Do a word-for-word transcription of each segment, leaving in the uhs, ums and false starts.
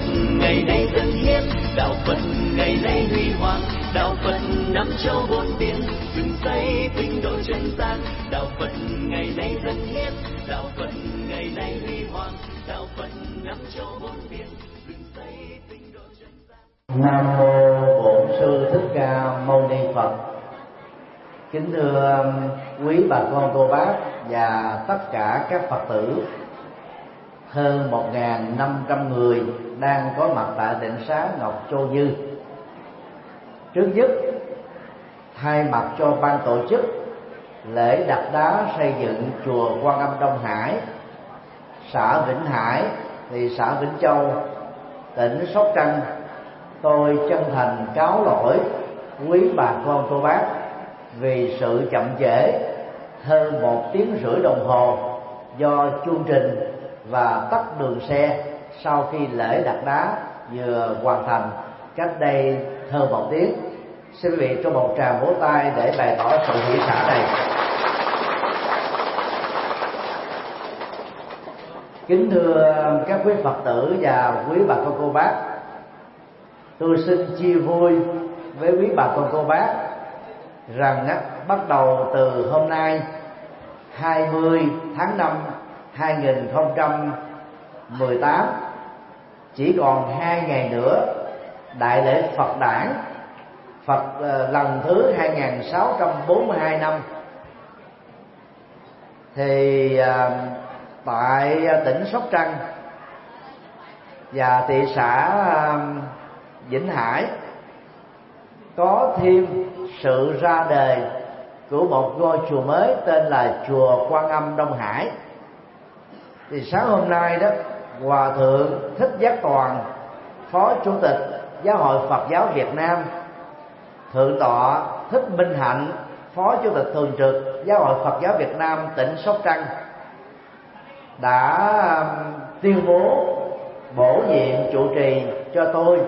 ngày nay dân hiến, đạo Phật ngày nay huy hoàng, đạo Phật năm châu bốn biển, dựng xây tinh độ chân gian. Đạo Phật ngày nay dân hiến, đạo Phật ngày nay huy hoàng, đạo Phật năm châu bốn biển, dựng xây tinh độ chân gian. Nam mô Bổn Sư Thích Ca Mâu Ni Phật. Kính thưa quý bà con cô bác và tất cả các Phật tử, hơn một nghìn năm trăm người đang có mặt tại Tịnh xá Ngọc Châu Như. Trước nhất, thay mặt cho ban tổ chức lễ đặt đá xây dựng chùa Quan Âm Đông Hải, xã Vĩnh Hải, thị xã Vĩnh Châu, tỉnh Sóc Trăng, tôi chân thành cáo lỗi quý bà con cô bác vì sự chậm trễ hơn một tiếng rưỡi đồng hồ do chu trình và tắc đường xe sau khi lễ đặt đá vừa hoàn thành cách đây hơn một tiếng. Xin quý vị cho một tràng vỗ tay để bày tỏ sự hỷ xả này. Kính thưa các quý Phật tử và quý bà con cô bác, tôi xin chia vui với quý bà con cô bác rằng á, bắt đầu từ hôm nay hai mươi tháng năm hai nghìn không trăm mười tám, chỉ còn hai ngày nữa đại lễ Phật đản Phật uh, lần thứ hai nghìn sáu trăm bốn mươi hai năm, thì uh, tại tỉnh Sóc Trăng và thị xã uh, Vĩnh Hải có thêm sự ra đời của một ngôi chùa mới tên là chùa Quan Âm Đông Hải. Thì sáng hôm nay đó, Hòa thượng Thích Giác Toàn, Phó Chủ tịch Giáo hội Phật giáo Việt Nam, Thượng tọa Thích Minh Hạnh, Phó Chủ tịch thường trực Giáo hội Phật giáo Việt Nam tỉnh Sóc Trăng, đã tuyên bố bổ nhiệm trụ trì cho tôi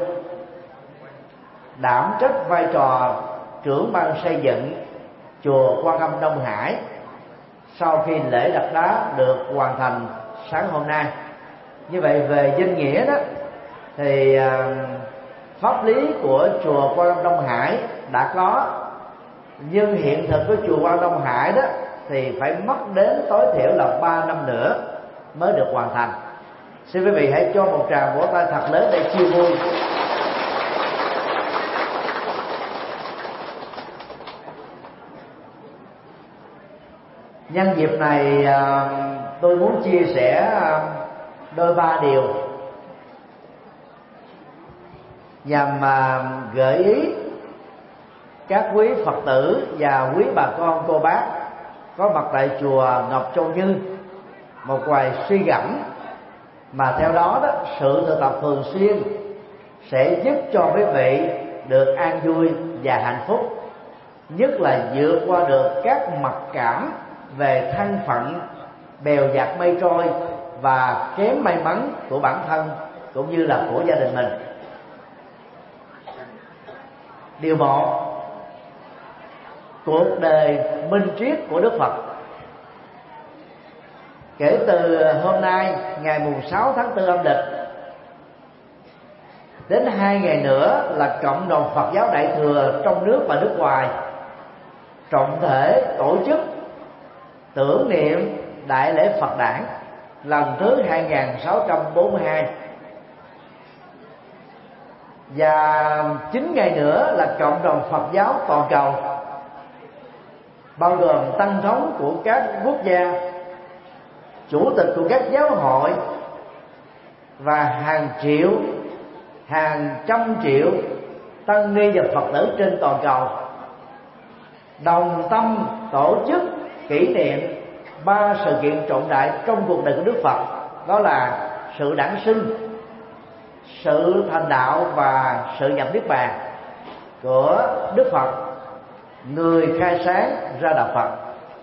đảm trách vai trò trưởng ban xây dựng chùa Quan Âm Đông Hải sau khi lễ đặt đá được hoàn thành sáng hôm nay. Như vậy về danh nghĩa đó thì pháp lý của chùa Quan Âm Đông Hải đã có, nhưng hiện thực của chùa Quan Âm Đông Hải đó thì phải mất đến tối thiểu là ba năm nữa mới được hoàn thành. Xin quý vị hãy cho một tràng vỗ tay thật lớn để chia vui. Nhân dịp này tôi muốn chia sẻ đôi ba điều nhằm gợi ý các quý Phật tử và quý bà con cô bác có mặt tại chùa Ngọc Châu Như một vài suy gẫm, mà theo đó đó sự thực tập thường xuyên sẽ giúp cho quý vị được an vui và hạnh phúc, nhất là vượt qua được các mặc cảm về thân phận bèo dạt mây trôi và kém may mắn của bản thân cũng như là của gia đình mình. Điều một, cuộc đời minh triết của Đức Phật. Kể từ hôm nay ngày mùng sáu tháng tư âm lịch đến hai ngày nữa là cộng đồng Phật giáo Đại thừa trong nước và nước ngoài trọng thể tổ chức tưởng niệm đại lễ Phật đản lần thứ hai nghìn sáu trăm bốn mươi hai, và chín ngày nữa là cộng đồng Phật giáo toàn cầu bao gồm tăng thống của các quốc gia, chủ tịch của các giáo hội và hàng triệu, hàng trăm triệu tăng ni và Phật tử trên toàn cầu đồng tâm tổ chức kỷ niệm ba sự kiện trọng đại trong cuộc đời của Đức Phật, đó là sự đản sinh, sự thành đạo và sự nhập niết bàn của Đức Phật, người khai sáng ra đạo Phật.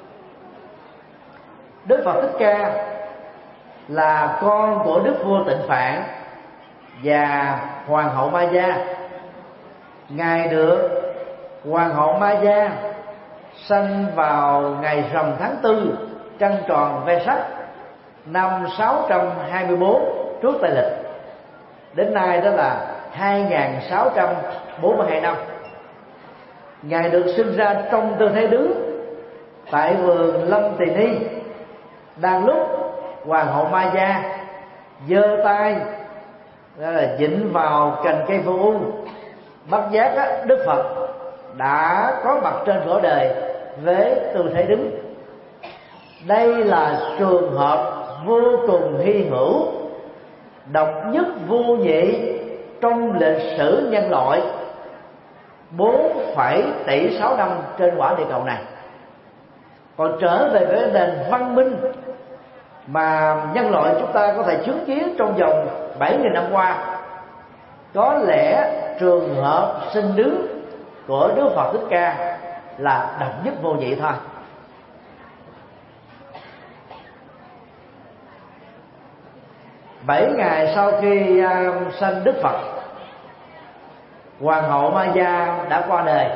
Đức Phật Thích Ca là con của Đức vua Tịnh Phạn và Hoàng hậu Ma Gia. Ngài được Hoàng hậu Ma Gia sanh vào ngày rằm tháng tư trăng tròn Vesak năm sáu trăm hai mươi bốn trước Tây lịch. đến nay đó là hai nghìn sáu trăm bốn mươi hai năm. Ngài được sinh ra trong tư thế đứng tại vườn Lâm Tỳ Ni, đang lúc hoàng hậu Maya giơ tay đó là dịnh vào cành cây vô u, bất giác á, Đức Phật đã có mặt trên cõi đời với tư thế đứng. Đây là trường hợp vô cùng hy hữu, độc nhất vô nhị trong lịch sử nhân loại bốn phẩy tỷ sáu năm trên quả địa cầu này. Còn trở về với nền văn minh mà nhân loại chúng ta có thể chứng kiến trong vòng bảy nghìn năm qua, có lẽ trường hợp sinh đứng của Đức Phật Thích Ca là độc nhất vô nhị thôi. Bảy ngày sau khi uh, sanh Đức Phật, hoàng hậu Maya đã qua đời.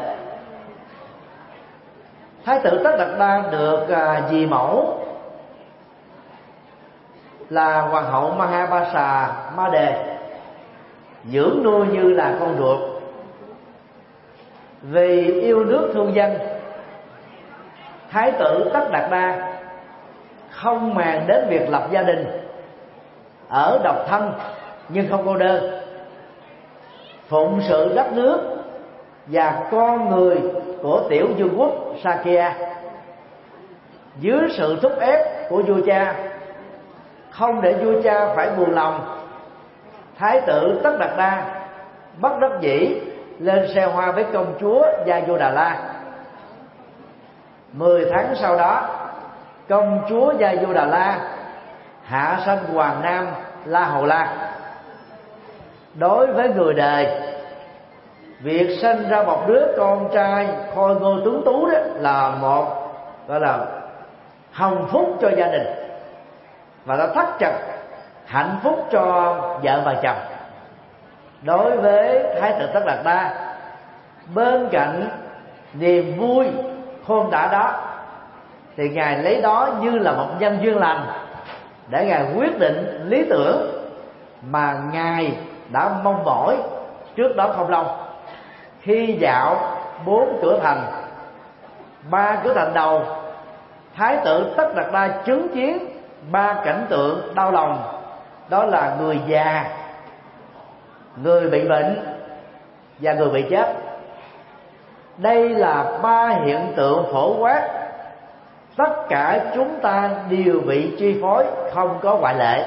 Thái tử Tất Đạt Đa được uh, dì mẫu là hoàng hậu Mahabasa Ma Đề dưỡng nuôi như là con ruột. Vì yêu nước thương dân, Thái tử Tất Đạt Đa không màng đến việc lập gia đình, ở độc thân nhưng không cô đơn, phụng sự đất nước và con người của tiểu vương quốc Sakya. Dưới sự thúc ép của vua cha, không để vua cha phải buồn lòng, Thái tử Tất Đạt Đa bất đắc dĩ lên xe hoa với công chúa Yasodhara. Mười tháng sau đó, công chúa Yasodhara hạ sanh hoàng nam La Hầu La. Đối với người đời, việc sinh ra một đứa con trai khôi ngô tuấn tú đó là một gọi là hồng phúc cho gia đình, và nó thắt chặt hạnh phúc cho vợ và chồng. Đối với Thái tử Tất Đạt Đa, bên cạnh niềm vui khôn tả đó, thì Ngài lấy đó như là một nhân duyên lành để Ngài quyết định lý tưởng mà Ngài đã mong mỏi trước đó không lâu. Khi dạo bốn cửa thành, ba cửa thành đầu, Thái tử Tất Đạt Đa chứng kiến ba cảnh tượng đau lòng. Đó là người già, người bị bệnh và người bị chết. Đây là ba hiện tượng phổ quát, tất cả chúng ta đều bị chi phối, không có ngoại lệ.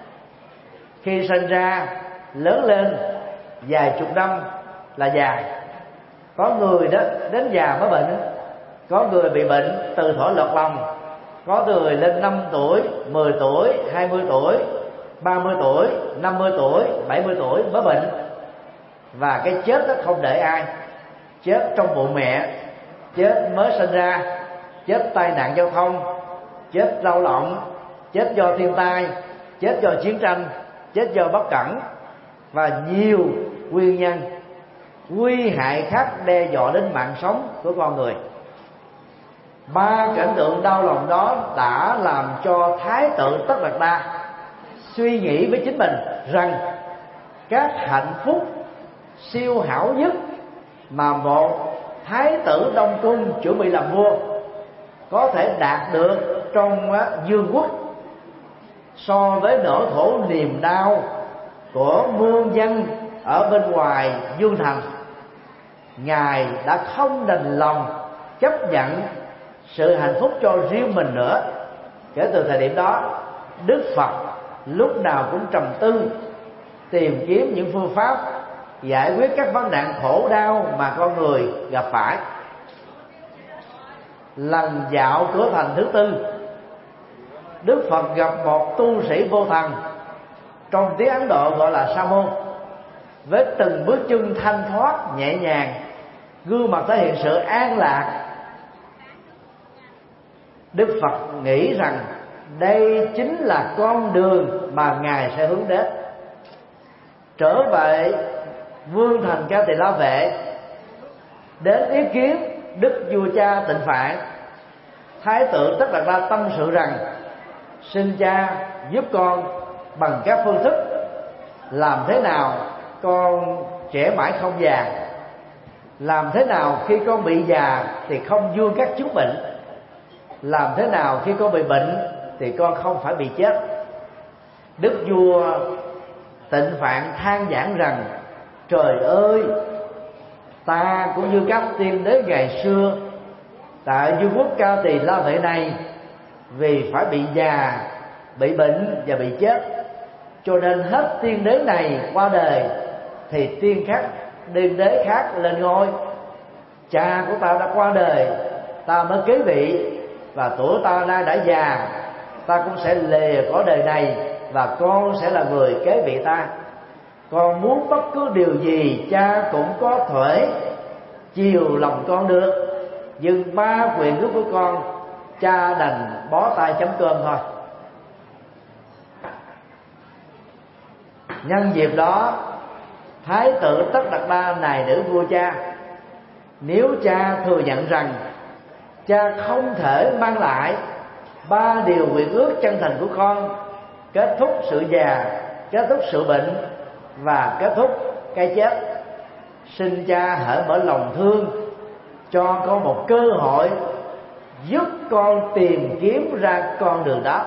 Khi sinh ra, lớn lên vài chục năm là già. Có người đó đến già mới bệnh, có người bị bệnh từ thuở lọt lòng, có người lên năm tuổi, mười tuổi, hai mươi tuổi, ba mươi tuổi, năm mươi tuổi, bảy mươi tuổi mới bệnh. Và cái chết đó không để ai. Chết trong bụng mẹ, chết mới sinh ra, chết tai nạn giao thông, chết đau lòng, chết do thiên tai, chết do chiến tranh, chết do bất cẩn, và nhiều nguyên nhân nguy hại khác đe dọa đến mạng sống của con người. Ba cảnh tượng đau lòng đó đã làm cho Thái tử Tất Đạt Đa suy nghĩ với chính mình rằng các hạnh phúc siêu hảo nhất mà một thái tử Đông Cung chuẩn bị làm vua có thể đạt được trong vương quốc, so với nỗi khổ niềm đau của muôn dân ở bên ngoài vương thành, Ngài đã không đành lòng chấp nhận sự hạnh phúc cho riêng mình nữa. Kể từ thời điểm đó, Đức Phật lúc nào cũng trầm tư, tìm kiếm những phương pháp giải quyết các vấn nạn khổ đau mà con người gặp phải. Lần dạo cửa thành thứ tư, Đức Phật gặp một tu sĩ vô thần, trong tiếng Ấn Độ gọi là sa môn, với từng bước chân thanh thoát nhẹ nhàng, gương mặt thể hiện sự an lạc. Đức Phật nghĩ rằng đây chính là con đường mà Ngài sẽ hướng đến. Trở về vương thành Ca Tỳ La Vệ, đến ý kiến đức vua cha Tịnh Phạn, Thái tử Tất Đạt Đa tâm sự rằng: xin cha giúp con bằng các phương thức làm thế nào con trẻ mãi không già, làm thế nào khi con bị già thì không vương các chứng bệnh, làm thế nào khi con bị bệnh thì con không phải bị chết. Đức vua Tịnh Phạn than vãn rằng: trời ơi, ta cũng như các tiên đế ngày xưa tại vương quốc Ca Tỳ La Vệ này, vì phải bị già, bị bệnh và bị chết, cho nên hết tiên đế này qua đời thì tiên khác, tiên đế khác lên ngôi. Cha của ta đã qua đời, ta mới kế vị, và tuổi ta nay đã già, ta cũng sẽ lìa cõi đời này, và con sẽ là người kế vị ta. Con muốn bất cứ điều gì cha cũng có thể chiều lòng con được, nhưng ba quyền ước của con, cha đành bó tay chấm cơm thôi. Nhân dịp đó, Thái tử Tất Đạt Đa nài nỉ vua cha: nếu cha thừa nhận rằng cha không thể mang lại ba điều nguyện ước chân thành của con, kết thúc sự già, kết thúc sự bệnh và kết thúc cái chết, xin cha hãy mở lòng thương cho con một cơ hội, giúp con tìm kiếm ra con đường đó.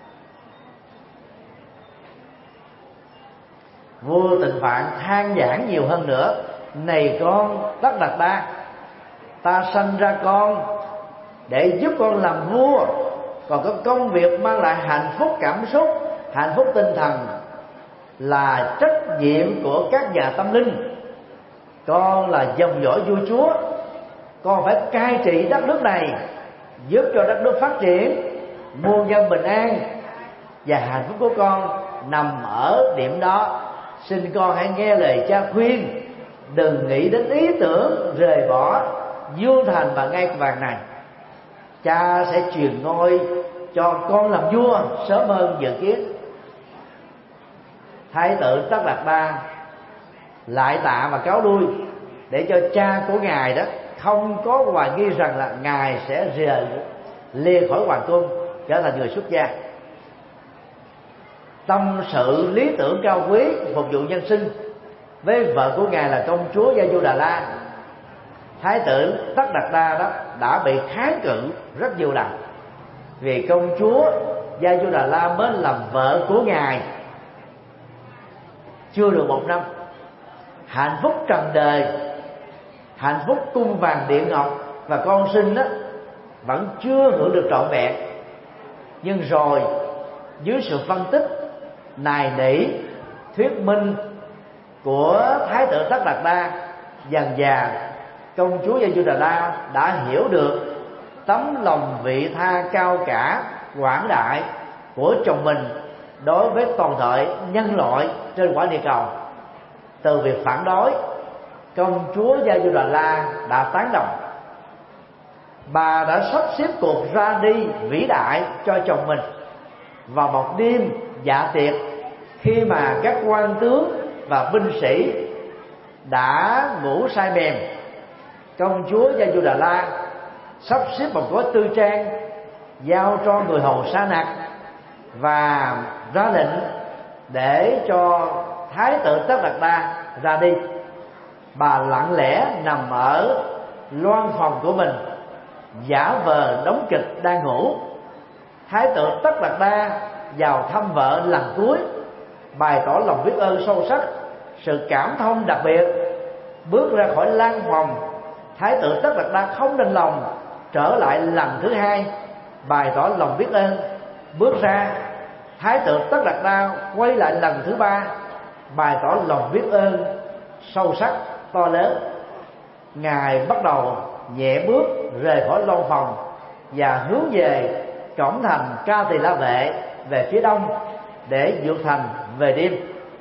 Vua Tịnh Phạn than vãn nhiều hơn nữa: này con Tất Đạt Đa, ta sanh ra con để giúp con làm vua, còn có công việc mang lại hạnh phúc cảm xúc, hạnh phúc tinh thần là trách nhiệm của các nhà tâm linh. Con là dòng dõi vua chúa, con phải cai trị đất nước này, giúp cho đất nước phát triển, muôn dân bình an, và hạnh phúc của con nằm ở điểm đó. Xin con hãy nghe lời cha khuyên, đừng nghĩ đến ý tưởng rời bỏ vua thành và ngai vàng này. Cha sẽ truyền ngôi cho con làm vua sớm hơn dự kiến. Thái tử Tất Đạt Đa lại tạ và cáo lui, để cho cha của ngài đó không có hoài nghi rằng là ngài sẽ rời lìa khỏi hoàng cung, trở thành người xuất gia. Tâm sự lý tưởng cao quý phục vụ nhân sinh với vợ của ngài là công chúa Gia Du Đà La, Thái tử Tất Đạt Đa đó đã bị kháng cự rất nhiều lần, vì công chúa Gia Du Đà La mới làm vợ của ngài chưa được một năm. Hạnh phúc trần đời, hạnh phúc cung vàng điện ngọc và con sinh đó vẫn chưa hưởng được trọn vẹn. Nhưng rồi dưới sự phân tích, nài nỉ, thuyết minh của Thái tử Tất Đạt Đa, dần dà công chúa Gia Du Đà La đã hiểu được tấm lòng vị tha cao cả, quảng đại của chồng mình đối với toàn thể nhân loại trên quả địa cầu. Từ việc phản đối, công chúa Gia Du Đà La đã tán đồng. Bà đã sắp xếp cuộc ra đi vĩ đại cho chồng mình. Vào một đêm dạ tiệc, khi mà các quan tướng và binh sĩ đã ngủ say mềm, công chúa Gia Du Đà La sắp xếp một gói tư trang giao cho người hầu Sa Nặc và ra lệnh để cho Thái tử Tất Đạt Đa ra đi. Bà lặng lẽ nằm ở loan phòng của mình, giả vờ đóng kịch đang ngủ. Thái tử Tất Đạt Đa vào thăm vợ lần cuối, bày tỏ lòng biết ơn sâu sắc, sự cảm thông đặc biệt. Bước ra khỏi lan phòng, Thái tử Tất Đạt Đa không đành lòng, trở lại lần thứ hai, bày tỏ lòng biết ơn. Bước ra, Thái tử Tất Đạt Đa quay lại lần thứ ba, bày tỏ lòng biết ơn sâu sắc to lớn. Ngài bắt đầu nhẹ bước rời khỏi loan phòng và hướng về cổng thành Ca Tỳ La Vệ về phía đông để vượt thành về đêm.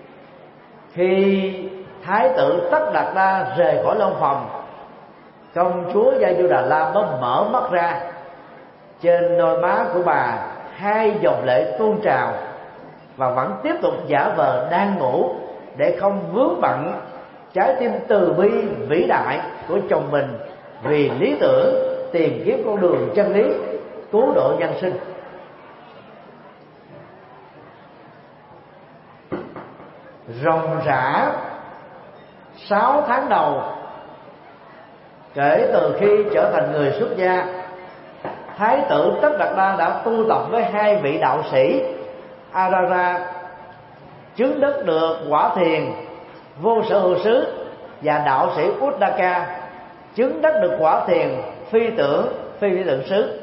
Khi Thái tử Tất Đạt Đa rời khỏi loan phòng, công chúa Gia Du Đà La mới mở mắt ra. Trên đôi má của bà hai dòng lệ tuôn trào, và vẫn tiếp tục giả vờ đang ngủ để không vướng bận trái tim từ bi vĩ đại của chồng mình vì lý tưởng tìm kiếm con đường chân lý cứu độ nhân sinh. ròng rã sáu tháng đầu kể từ khi trở thành người xuất gia. Thái tử Tất Đạt Đa đã tu tập với hai vị đạo sĩ Arara, chứng đắc được quả thiền vô sở hữu xứ, và đạo sĩ Uddaka chứng đắc được quả thiền phi tưởng phi phi tưởng xứ.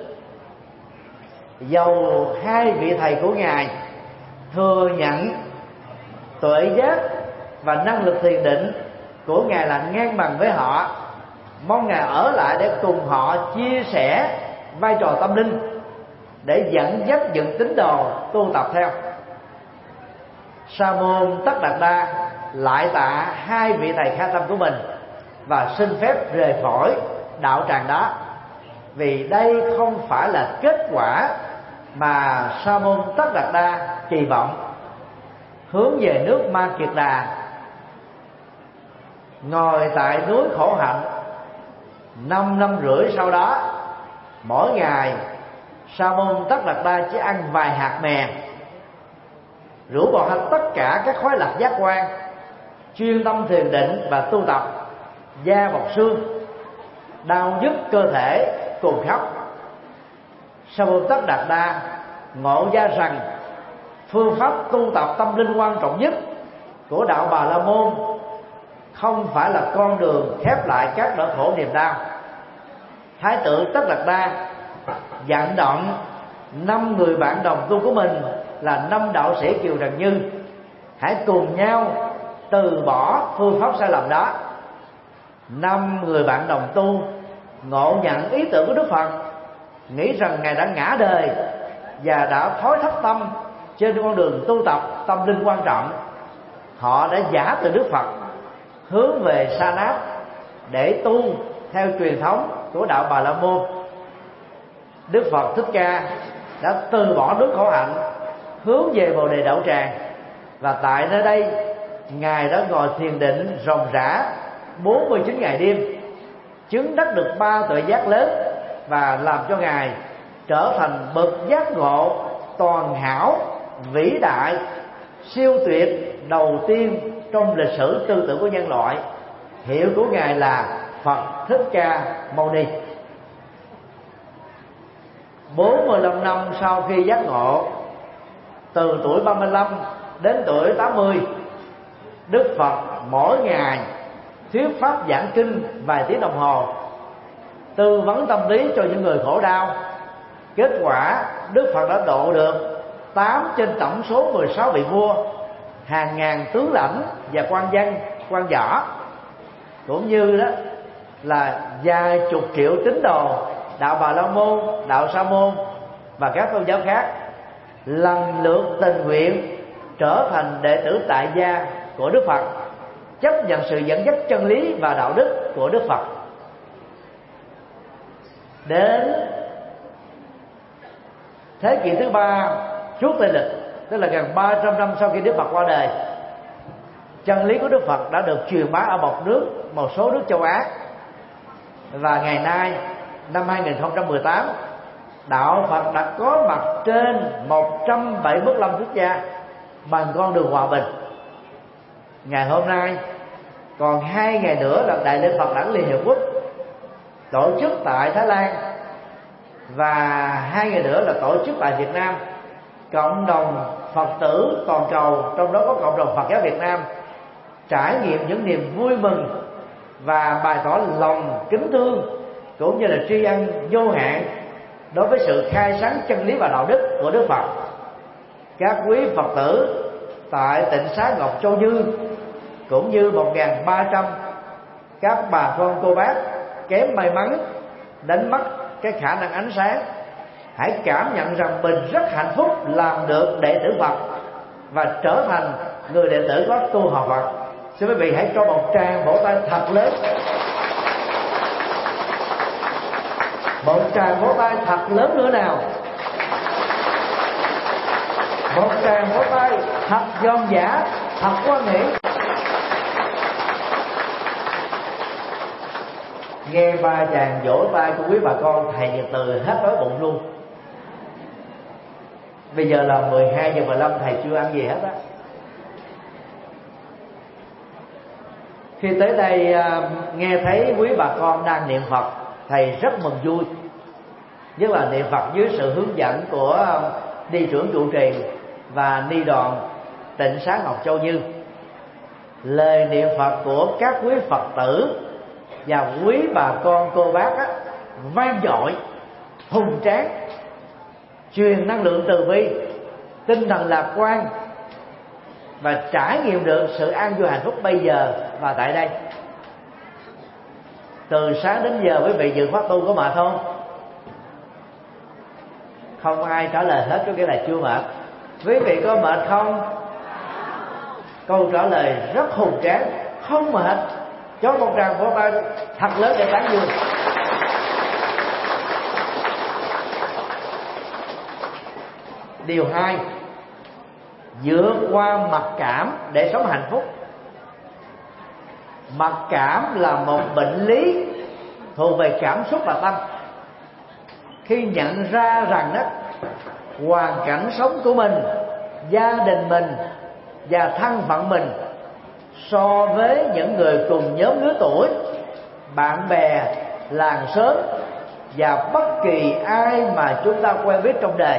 Dầu hai vị thầy của ngài thừa nhận tuệ giác và năng lực thiền định của ngài là ngang bằng với họ, mong ngài ở lại để cùng họ chia sẻ vai trò tâm linh để dẫn dắt những tín đồ tu tập theo. Sa môn Tất Đạt Đa lại tạ hai vị thầy kha tâm của mình và xin phép rời khỏi đạo tràng đó, vì đây không phải là kết quả mà Sa môn Tất Đạt Đa kỳ vọng. Hướng về nước Ma Kiệt Đà, ngồi tại núi Khổ Hạnh. Năm năm rưỡi sau đó, mỗi ngày Sa môn Tất Đạt Đa chỉ ăn vài hạt mè, rũ bỏ hết tất cả các khoái lạc giác quan, chuyên tâm thiền định và tu tập. Da bọc xương, đau nhức cơ thể, cùng khóc. Sa môn Tất Đạt Đa ngộ ra rằng phương pháp tu tập tâm linh quan trọng nhất của đạo Bà La Môn không phải là con đường khép lại các nỗi khổ niềm đau. Thái tử Tất Đạt Đa vận động năm người bạn đồng tu của mình là năm đạo sĩ Kiều Trần Như, hãy cùng nhau từ bỏ phương pháp sai lầm đó. Năm người bạn đồng tu ngộ nhận ý tưởng của Đức Phật, nghĩ rằng ngài đã ngã đời và đã thối thất tâm trên con đường tu tập tâm linh quan trọng. Họ đã giả từ Đức Phật hướng về Sa Nát để tu theo truyền thống của đạo Bà La Môn. Đức Phật Thích Ca đã từ bỏ nước Khổ Hạnh hướng về Bồ Đề Đậu Tràng, và tại nơi đây ngài đã ngồi thiền định ròng rã bốn mươi chín ngày đêm, chứng đắc được ba tuệ giác lớn và làm cho ngài trở thành bậc giác ngộ toàn hảo, vĩ đại, siêu tuyệt đầu tiên trong lịch sử tư tưởng của nhân loại. Hiệu của ngài là Phật Thích Ca Mâu Ni. bốn mươi lăm năm sau khi giác ngộ, từ tuổi ba mươi lăm đến tuổi tám mươi, Đức Phật mỗi ngày thuyết pháp giảng kinh vài tiếng đồng hồ, tư vấn tâm lý cho những người khổ đau. Kết quả, Đức Phật đã độ được tám trên tổng số mười sáu vị vua, hàng ngàn tướng lãnh và quan văn, quan võ, cũng như đó là vài chục triệu tín đồ đạo Bà La Môn, đạo Sa Môn và các tôn giáo khác lần lượt tình nguyện trở thành đệ tử tại gia của Đức Phật, chấp nhận sự dẫn dắt chân lý và đạo đức của Đức Phật. Đến thế kỷ thứ ba trước Tây lịch, tức là gần ba trăm năm sau khi Đức Phật qua đời, chân lý của Đức Phật đã được truyền bá ở một nước, một số nước châu Á. Và ngày nay, năm hai nghìn không trăm mười tám, đạo Phật đã có mặt trên một trăm bảy mươi lăm quốc gia bằng con đường hòa bình. Ngày hôm nay còn hai ngày nữa là Đại lễ Phật đản Liên Hiệp Quốc tổ chức tại Thái Lan, và hai ngày nữa là tổ chức tại Việt Nam. Cộng đồng Phật tử toàn cầu, trong đó có cộng đồng Phật giáo Việt Nam, trải nghiệm những niềm vui mừng và bày tỏ lòng kính thương cũng như là tri ân vô hạn đối với sự khai sáng chân lý và đạo đức của Đức Phật. Các quý Phật tử tại tịnh xá Ngọc Châu Như cũng như một nghìn ba trăm các bà con cô bác kém may mắn đánh mất cái khả năng ánh sáng, hãy cảm nhận rằng mình rất hạnh phúc làm được đệ tử Phật và trở thành người đệ tử có tu học Phật. Xin quý vị hãy cho một tràng vỗ tay thật lớn, một tràng vỗ tay thật lớn nữa nào, một tràng vỗ tay thật giòn giả, thật quan hệ. Nghe ba chàng vỗ tay của quý bà con, thầy Nhật Từ hết đói bụng luôn. Bây giờ là mười hai giờ mười lăm, thầy chưa ăn gì hết á. Khi tới đây nghe thấy quý bà con đang niệm Phật, thầy rất mừng vui. Nhất là niệm Phật dưới sự hướng dẫn của ni trưởng trụ trì và ni đoàn Tịnh Xá Ngọc Châu Như. Lời niệm Phật của các quý Phật tử và quý bà con cô bác á, vang dội, hùng tráng, truyền năng lượng từ bi, tinh thần lạc quan, và trải nghiệm được sự an vui hạnh phúc bây giờ và tại đây. Từ sáng đến giờ quý vị dự pháp tu có mệt không? Không ai trả lời hết, có nghĩa là chưa mệt. Quý vị có mệt không? Câu trả lời rất hùng tráng, không mệt. Cho một tràng vỗ tay thật lớn để tán dương. Điều hai, vượt qua mặc cảm để sống hạnh phúc. Mặc cảm là một bệnh lý thuộc về cảm xúc và tâm. Khi nhận ra rằng đó, hoàn cảnh sống của mình, gia đình mình và thân phận mình so với những người cùng nhóm lứa tuổi, bạn bè, làng xóm và bất kỳ ai mà chúng ta quen biết trong đời,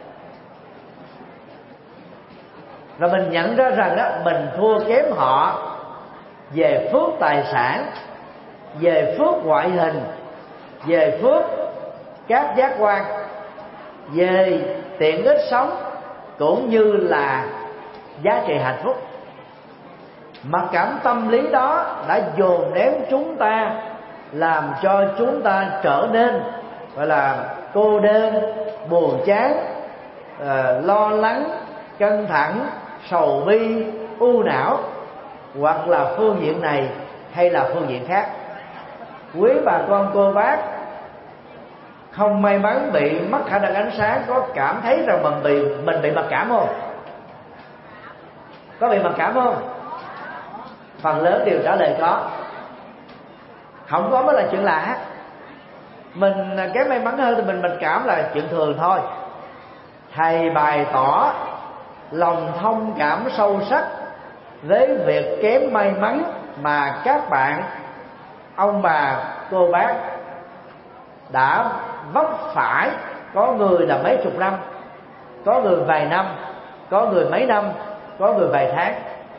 và mình nhận ra rằng đó, mình thua kém họ về phước tài sản, về phước ngoại hình, về phước các giác quan, về tiện ích sống, cũng như là giá trị hạnh phúc. Mặc cảm tâm lý đó đã dồn nén chúng ta, làm cho chúng ta trở nên gọi là cô đơn, buồn chán, uh, lo lắng, căng thẳng, sầu bi, u não, hoặc là phương diện này hay là phương diện khác. Quý bà con cô bác không may mắn bị mất khả năng ánh sáng, có cảm thấy rằng mình bị mình bị mặc cảm không? Có bị mặc cảm không? Phần lớn đều trả lời có. Không có mới là chuyện lạ. Mình kém may mắn hơn thì mình mình cảm là chuyện thường thôi. Thầy bày tỏ lòng thông cảm sâu sắc với việc kém may mắn mà các bạn, ông bà, cô bác đã vấp phải. Có người là mấy chục năm, có người vài năm, có người mấy năm, có người vài tháng.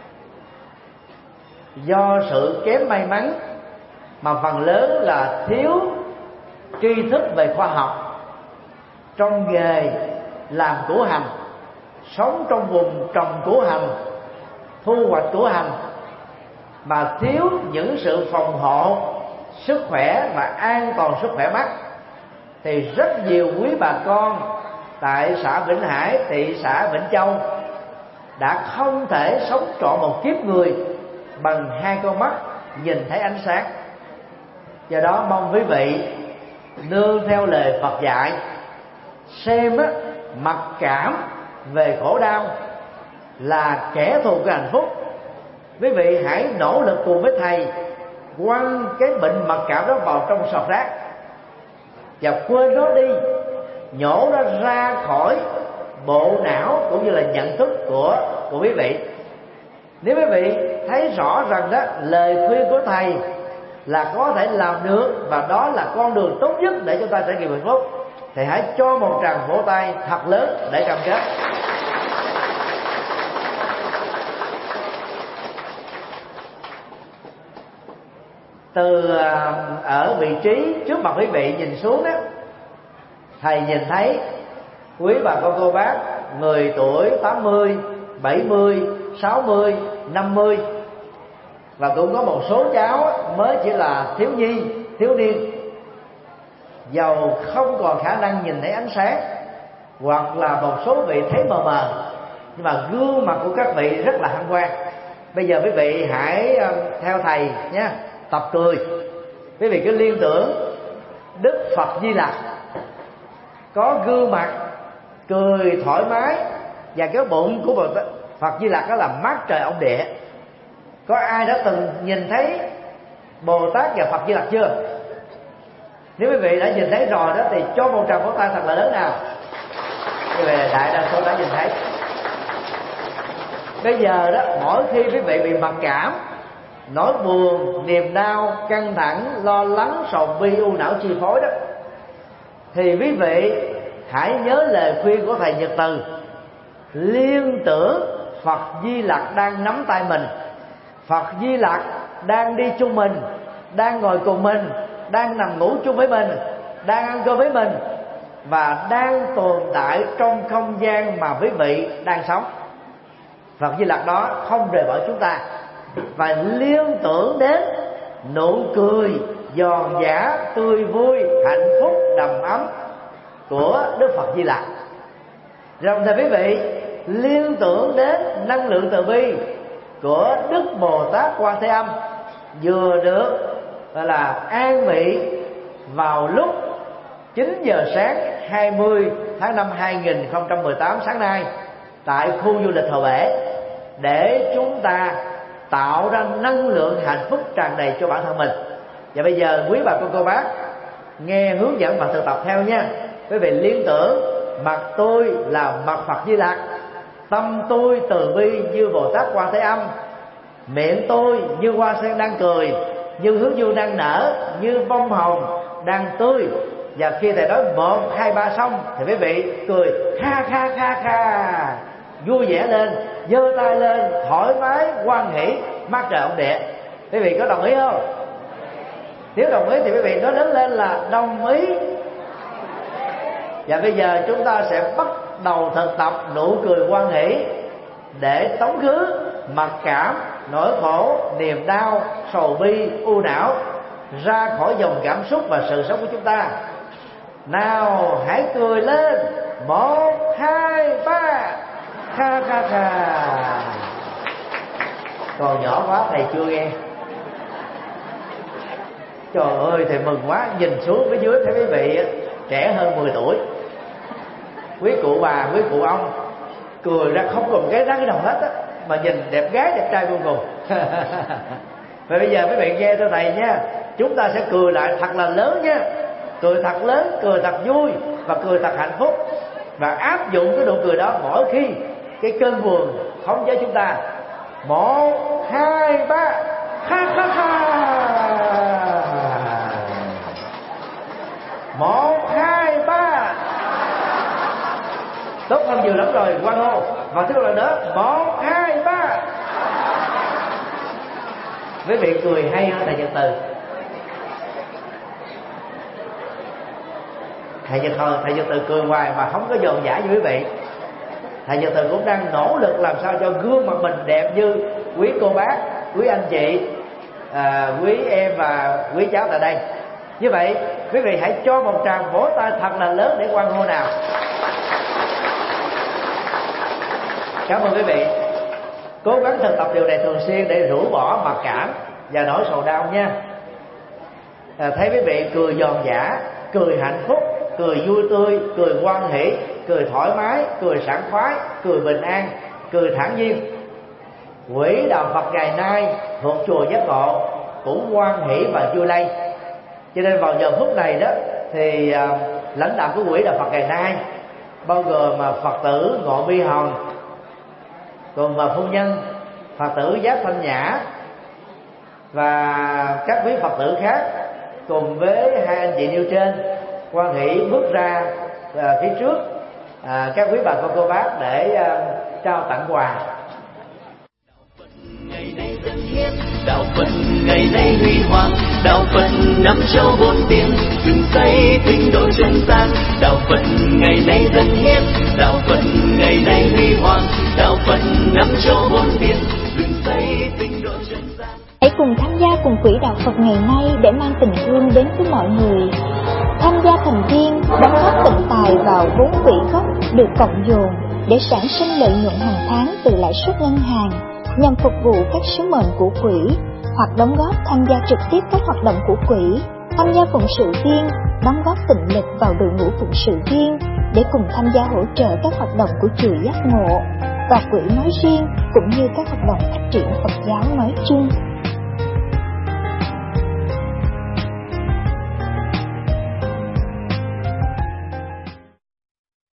Do sự kém may mắn mà phần lớn là thiếu tri thức về khoa học, trong nghề làm củ hành, sống trong vùng trồng củ hành, thu hoạch củ hành, mà thiếu những sự phòng hộ sức khỏe và an toàn sức khỏe mắt, thì rất nhiều quý bà con tại xã Vĩnh Hải, thị xã Vĩnh Châu đã không thể sống trọn một kiếp người bằng hai con mắt nhìn thấy ánh sáng. Do đó mong quý vị nương theo lời Phật dạy, xem á, mặc cảm về khổ đau là kẻ thù của hạnh phúc. Quý vị hãy nỗ lực cùng với thầy quăng cái bệnh mặc cảm đó vào trong sọt rác và quên nó đi, nhổ nó ra khỏi bộ não cũng như là nhận thức của của quý vị. Nếu quý vị thấy rõ rằng đó lời khuyên của thầy là có thể làm được và đó là con đường tốt nhất để chúng ta trải nghiệm hạnh phúc, thì hãy cho một tràng vỗ tay thật lớn để cam kết. Từ ở vị trí trước mặt quý vị nhìn xuống đó, thầy nhìn thấy quý bà con cô bác người tuổi tám mươi, bảy mươi, sáu mươi, năm mươi, và cũng có một số cháu mới chỉ là thiếu nhi, thiếu niên, dầu không còn khả năng nhìn thấy ánh sáng, hoặc là một số vị thấy mờ mờ, nhưng mà gương mặt của các vị rất là hân hoan. Bây giờ quý vị hãy theo thầy nhé, tập cười. Quý vị cứ liên tưởng Đức Phật Di Lặc có gương mặt cười thoải mái, và cái bụng của Phật Di Lặc đó là mát trời ông địa. Có ai đã từng nhìn thấy Bồ Tát và Phật Di Lặc chưa? Nếu quý vị đã nhìn thấy rồi đó thì cho một tràng vỗ tay thật là lớn nào. Quý vị đại đa số đã nhìn thấy. Bây giờ đó, mỗi khi quý vị bị mặc cảm nỗi buồn, niềm đau, căng thẳng, lo lắng, sầu bi, u não chi phối đó, thì quý vị hãy nhớ lời khuyên của thầy Nhật Từ: liên tưởng Phật Di Lặc đang nắm tay mình, Phật Di Lặc đang đi chung mình, đang ngồi cùng mình, đang nằm ngủ chung với mình, đang ăn cơm với mình, và đang tồn tại trong không gian mà quý vị đang sống. Phật Di Lặc đó không rời bỏ chúng ta. Và liên tưởng đến nụ cười giòn giã, tươi vui, hạnh phúc, đầm ấm của Đức Phật Di Lặc. Đồng thời quý vị liên tưởng đến năng lượng từ bi của Đức Bồ Tát Quan Thế Âm, vừa được gọi là an vị vào lúc chín giờ sáng hai mươi tháng năm hai nghìn không trăm mười tám sáng nay tại khu du lịch Hồ Bể, để chúng ta tạo ra năng lượng hạnh phúc tràn đầy cho bản thân mình. Và bây giờ quý bà con cô bác nghe hướng dẫn và thực tập theo nha. Quý vị liên tưởng mặt tôi là mặt Phật Di Lặc, tâm tôi từ bi như Bồ Tát Quan Thế Âm, miệng tôi như hoa sen đang cười, như hướng dương đang nở, như bông hồng đang tươi. Và khi thầy nói một hai ba xong thì quý vị cười kha kha kha kha, vui vẻ lên, giơ tay lên, thoải mái, hoan hỷ, mát trời ông địa. Quý vị có đồng ý không? Nếu đồng ý thì quý vị nói lớn lên là đồng ý. Và bây giờ chúng ta sẽ bắt đầu thực tập nụ cười hoan hỷ để tống khứ mặc cảm, nỗi khổ, niềm đau, sầu bi, u não ra khỏi dòng cảm xúc và sự sống của chúng ta. Nào hãy cười lên, một hai ba, kha kha kha. Còn nhỏ quá thầy chưa nghe. Trời ơi thầy mừng quá, nhìn xuống phía dưới thấy quý vị trẻ hơn mười tuổi. Quý cụ bà, quý cụ ông cười ra không còn cái răng nào hết á, mà nhìn đẹp gái đẹp trai vô cùng. Vậy bây giờ quý vị nghe theo thầy nha, chúng ta sẽ cười lại thật là lớn nha, cười thật lớn, cười thật vui và cười thật hạnh phúc, và áp dụng cái nụ cười đó mỗi khi cái cơn buồn khống chế chúng ta. Một hai ba, ha ha ha. Một hai ba. Tốt hơn nhiều lắm rồi, quan hô. Và tiếp một lần nữa, một hai ba. Quý vị cười hay hơn thầy Nhật Từ. Thầy Nhật Từ, thầy Nhật Từ cười hoài mà không có giòn giả như quý vị. Thầy Nhật Từ cũng đang nỗ lực làm sao cho gương mặt mình đẹp như quý cô bác, quý anh chị, à, quý em và quý cháu tại đây. Như vậy quý vị hãy cho một tràng vỗ tay thật là lớn để hoan hô nào. Cảm ơn quý vị. Cố gắng thực tập điều này thường xuyên để rũ bỏ mặc cảm và nỗi sầu đau nha. À, thấy quý vị cười giòn giả, cười hạnh phúc, cười vui tươi, cười hoan hỷ, cười thoải mái, cười sảng khoái, cười bình an, cười thản nhiên. Quỹ đạo Phật ngày nay thuộc chùa Giác Ngộ cũng hoan hỷ và vui lây. Cho nên vào giờ phút này đó thì à, lãnh đạo của quỹ đạo Phật ngày nay bao gồm mà Phật tử Ngộ Bi Hồng, còn mà phu nhân Phật tử Giác Thanh Nhã và các quý Phật tử khác cùng với hai anh chị nêu trên hoan hỷ bước ra à, phía trước à, các quý bà con cô bác để à, trao tặng quà. Ngày nay dân hiến, đạo Phật ngày nay huy hoàng, đạo Phật năm châu bốn biển, dựng xây tinh độ chân gian. Đạo Phật ngày nay dân hiến, đạo Phật ngày nay huy hoàng, đạo Phật năm châu bốn biển, dựng xây tinh độ chân gian. Hãy cùng tham gia cùng quỹ đạo Phật ngày nay để mang tình thương đến với mọi người. Tham gia thành viên đóng góp tịnh tài vào vốn quỹ gốc được cộng dồn để sản sinh lợi nhuận hàng tháng từ lãi suất ngân hàng nhằm phục vụ các sứ mệnh của quỹ, hoặc đóng góp tham gia trực tiếp các hoạt động của quỹ, tham gia phụng sự viên, đóng góp tịnh lực vào đội ngũ phụng sự viên để cùng tham gia hỗ trợ các hoạt động của chùa Giác Ngộ và quỹ nói riêng cũng như các hoạt động phát triển Phật giáo nói chung.